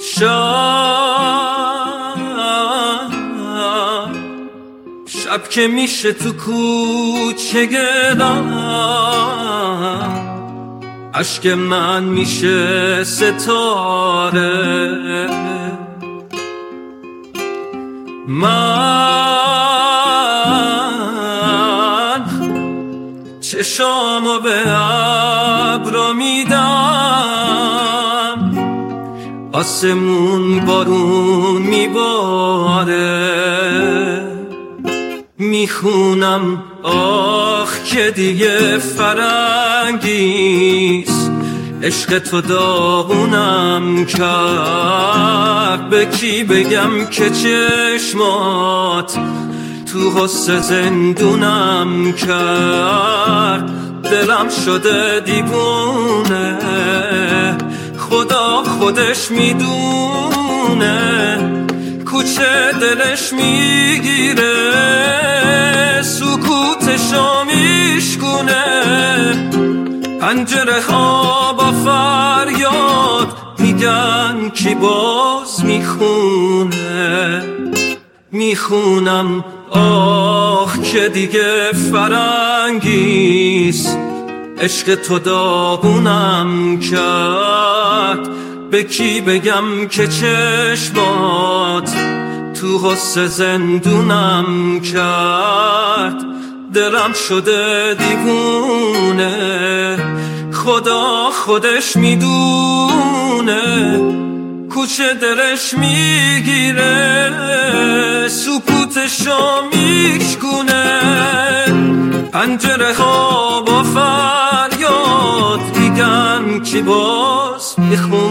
شب که میشه تو کوچه گدام، اشک من میشه ستاره. من چشامو به ابرا میدم، آسمون بارون میباره. میخونم آخ که دیگه فرنگیست، عشق تو داغونم کرد. به کی بگم که چشمات تو غصه زندونم کرد. دلم شده دیوونه، خدا خودش میدونه. کوچه دلش میگیره، سکوتشو میشکونه. پنجره ها با فریاد میگن کی باز میخونه. میخونم آخ که دیگه فرنگیست، عشق تو داغونم کرد. به کی بگم که چشمات تو غصه زندونم کرد. دلم شده دیوونه، خدا خودش میدونه. کوچه دلش میگیره، سکوتشو میشکونه. پنجره ها با فریاد میگن کی باز میخونه.